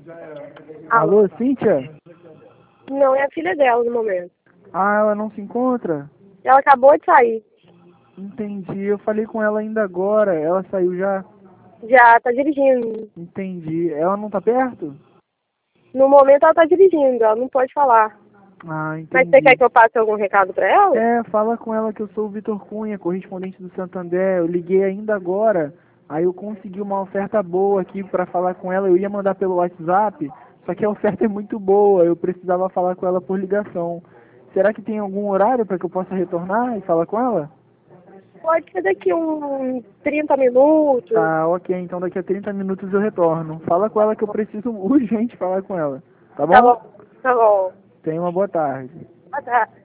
Alô, Cíntia? Não, é a filha dela no momento. Ah, ela não se encontra? Ela acabou de sair. Entendi. Eu falei com ela ainda agora. Ela saiu já? Já tá dirigindo. Entendi. Ela não tá perto? No momento ela tá dirigindo, ela não pode falar. Ah, Mas você quer entendi. que eu passe algum recado pra ela? É, fala com ela que eu sou o Vitor Cunha, correspondente do Santander. Eu liguei ainda agora. Aí eu consegui uma oferta boa aqui para falar com ela. Eu ia mandar pelo WhatsApp, só que a oferta é muito boa. Eu precisava falar com ela por ligação. Será que tem algum horário para que eu possa retornar e falar com ela? Pode ser daqui uns 30 minutos. Ah, ok. Então daqui a 30 minutos eu retorno. Fala com ela que eu preciso urgente falar com ela. Tá Tá bom? bom, tá bom. Tenha uma boa tarde. Boa tarde.